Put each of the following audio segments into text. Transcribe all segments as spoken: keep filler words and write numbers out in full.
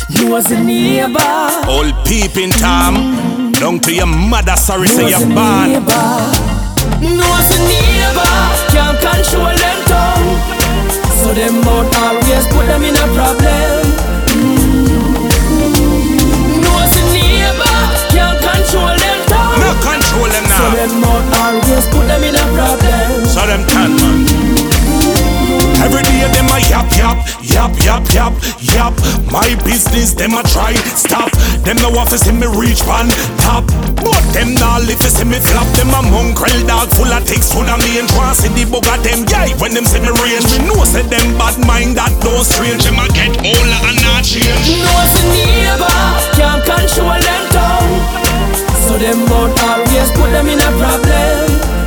You was a neighbor. Old peeping Tom, down to your mother, sorry, say you're born. You was a neighbor, can't control them tongue, so them mouth always put them in a problem. You was a neighbor, can't control them tongue, no control them now, so them mouth always put them in a problem. So them can man. Every day them a yap yap, yap yap yap yap. My business them a try stop. Them no want to see me reach pan top, but them nah live to see me flop. Them a mongrel dog full of ticks, full of me and try see the bug of them. Yeah, when them see me range, me know say them bad mind that don't strange. Them a get older and not change. You know it's a neighbor, can't control them tongue, so them mouth always put them in a problem.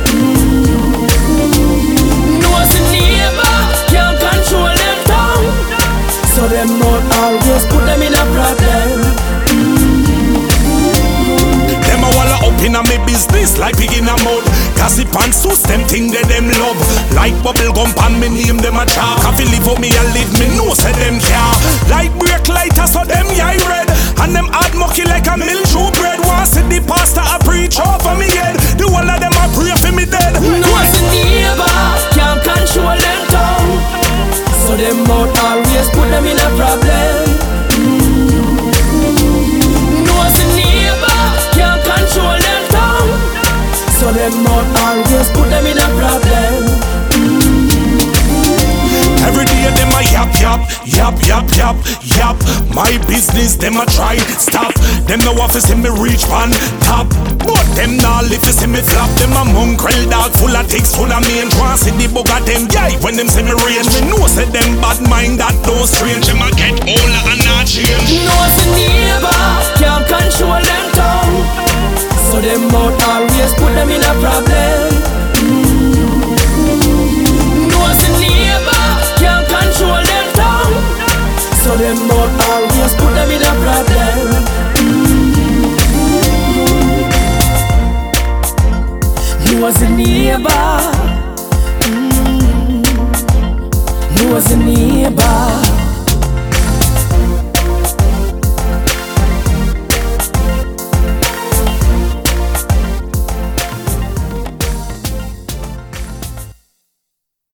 So them mouth always put them in a problem. Them a walla up in a me business like pig in a mud. Gossip and sus, them thing that them love. Like bubble gum pan me name them a chalk. If you live up me a live me know say them care. Like brake lighter so them yeah red. And them hard mucky like a milk shoe bread. Want see the pastor a preach over me head. The whole of them a pray for me dead. No it's a neighbor, can't control them tongue, so them mouth always put them in a problem. No it's a neighbor, can't control them tongue, so them mouth always put them in a problem. Every day them a yap yap, yap yap yap yap. My business them a try stop. Them no want to see me reach pan top, but them nah live to see me flop. Them a mongrel dog full of ticks, full of me and try see the bug of them. Yeah, when them see me range, me know say them bad mind that don't strange. Them a get older and not change. You know it's a neighbor, can't control them tongue, so them mouth always put them in a problem. You know it's a neighbor, can't control them tongue, so them mouth always put them in a problem. You was a neighbor, mm. You was a neighbor.